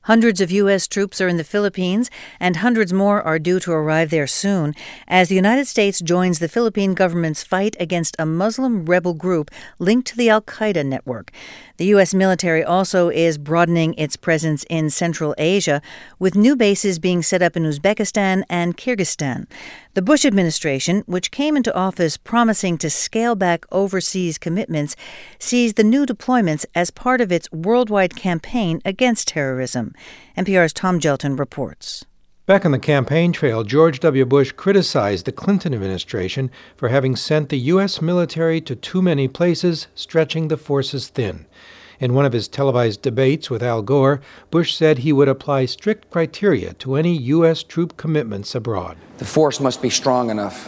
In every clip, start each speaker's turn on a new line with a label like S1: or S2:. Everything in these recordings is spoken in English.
S1: Hundreds of U.S. troops are in the Philippines, and hundreds more are due to arrive there soon as the United States joins the Philippine government's fight against a Muslim rebel group linked to the al-Qaeda network. The U.S. military also is broadening its presence in Central Asia, with new bases being set up in Uzbekistan and Kyrgyzstan. The Bush administration, which came into office promising to scale back overseas commitments, sees the new deployments as part of its worldwide campaign against terrorism. NPR's Tom Gelton reports.
S2: Back on the campaign trail, George W. Bush criticized the Clinton administration for having sent the U.S. military to too many places, stretching the forces thin. In one of his televised debates with Al Gore, Bush said he would apply strict criteria to any U.S. troop commitments abroad.
S3: The force must be strong enough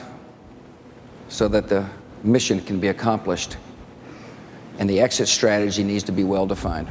S3: so that the mission can be accomplished, and the exit strategy needs to be well defined.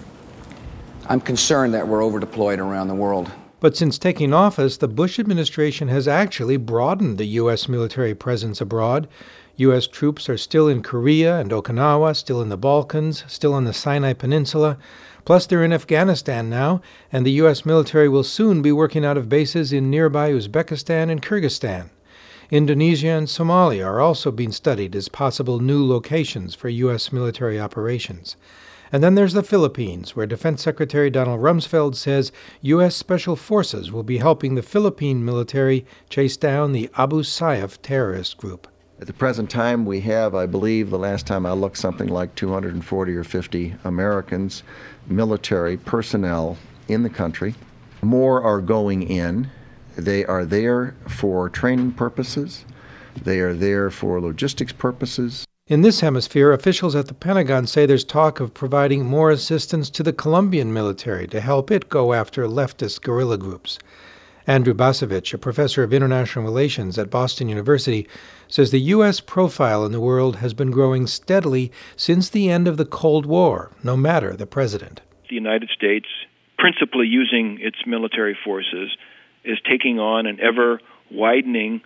S3: I'm concerned that we're over-deployed around the world.
S2: But since taking office, the Bush administration has actually broadened the U.S. military presence abroad. U.S. troops are still in Korea and Okinawa, still in the Balkans, still on the Sinai Peninsula. Plus, they're in Afghanistan now, and the U.S. military will soon be working out of bases in nearby Uzbekistan and Kyrgyzstan. Indonesia and Somalia are also being studied as possible new locations for U.S. military operations. And then there's the Philippines, where Defense Secretary Donald Rumsfeld says U.S. Special Forces will be helping the Philippine military chase down the Abu Sayyaf terrorist group.
S4: At the present time, we have, I believe, the last time I looked, something like 240 or 50 Americans, military personnel in the country. More are going in. They are there for training purposes. They are there for logistics purposes.
S2: In this hemisphere, officials at the Pentagon say there's talk of providing more assistance to the Colombian military to help it go after leftist guerrilla groups. Andrew Bacevich, a professor of international relations at Boston University, says the U.S. profile in the world has been growing steadily since the end of the Cold War, no matter the president.
S5: The United States, principally using its military forces, is taking on an ever-widening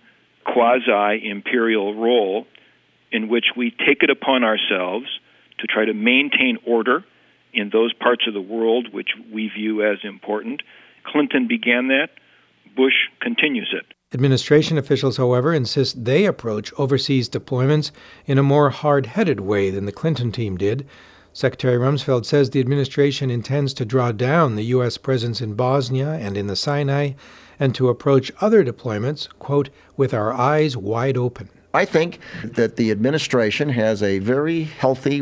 S5: quasi-imperial role in which we take it upon ourselves to try to maintain order in those parts of the world which we view as important. Clinton began that. Bush continues it.
S2: Administration officials, however, insist they approach overseas deployments in a more hard-headed way than the Clinton team did. Secretary Rumsfeld says the administration intends to draw down the U.S. presence in Bosnia and in the Sinai and to approach other deployments, quote, with our eyes wide open.
S4: I think that the administration has a very healthy,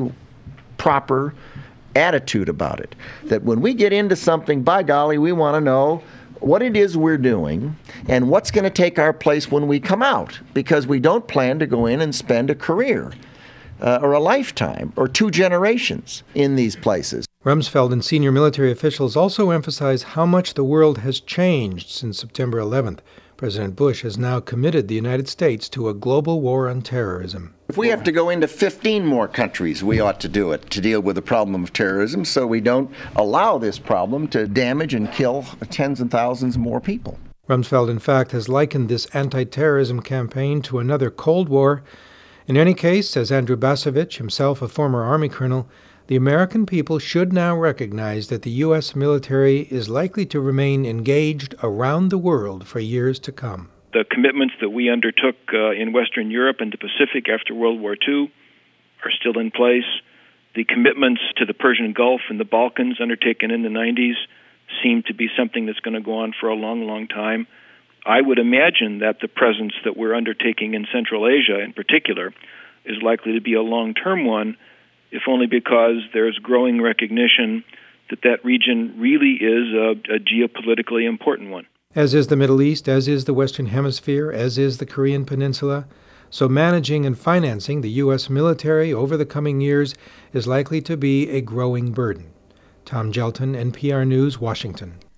S4: proper attitude about it. That when we get into something, by golly, we want to know what it is we're doing and what's going to take our place when we come out, because we don't plan to go in and spend a career or a lifetime or 2 generations in these places.
S2: Rumsfeld and senior military officials also emphasize how much the world has changed since September 11th. President Bush has now committed the United States to a global war on terrorism.
S4: If we have to go into 15 more countries, we ought to do it to deal with the problem of terrorism so we don't allow this problem to damage and kill tens and thousands more people.
S2: Rumsfeld, in fact, has likened this anti-terrorism campaign to another Cold War. In any case, says Andrew Bacevich, himself a former Army colonel, the American people should now recognize that the U.S. military is likely to remain engaged around the world for years to come.
S5: The commitments that we undertook in Western Europe and the Pacific after World War II are still in place. The commitments to the Persian Gulf and the Balkans undertaken in the 90s seem to be something that's going to go on for a long, long time. I would imagine that the presence that we're undertaking in Central Asia in particular is likely to be a long-term one, if only because there's growing recognition that that region really is a geopolitically important one.
S2: As is the Middle East, as is the Western Hemisphere, as is the Korean Peninsula. So managing and financing the U.S. military over the coming years is likely to be a growing burden. Tom Gelton, NPR News, Washington.